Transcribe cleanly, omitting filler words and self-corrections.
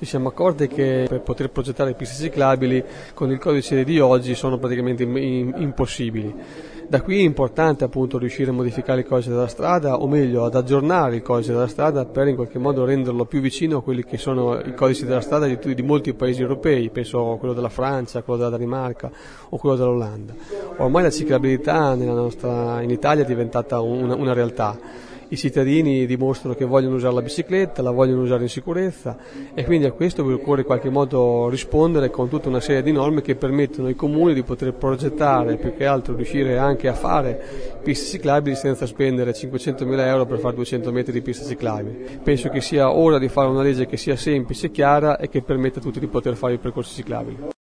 Ci siamo accorti che per poter progettare piste ciclabili con il codice di oggi sono praticamente impossibili. Da qui è importante appunto riuscire a modificare il codice della strada, o meglio ad aggiornare il codice della strada per in qualche modo renderlo più vicino a quelli che sono i codici della strada di molti paesi europei, penso a quello della Francia, quello della Danimarca o quello dell'Olanda. Ormai la ciclabilità in Italia è diventata una realtà. I cittadini dimostrano che vogliono usare la bicicletta, la vogliono usare in sicurezza e quindi a questo occorre in qualche modo rispondere con tutta una serie di norme che permettono ai comuni di poter progettare, più che altro riuscire anche a fare piste ciclabili senza spendere 500.000 euro per fare 200 metri di piste ciclabili. Penso che sia ora di fare una legge che sia semplice, chiara e che permetta a tutti di poter fare i percorsi ciclabili.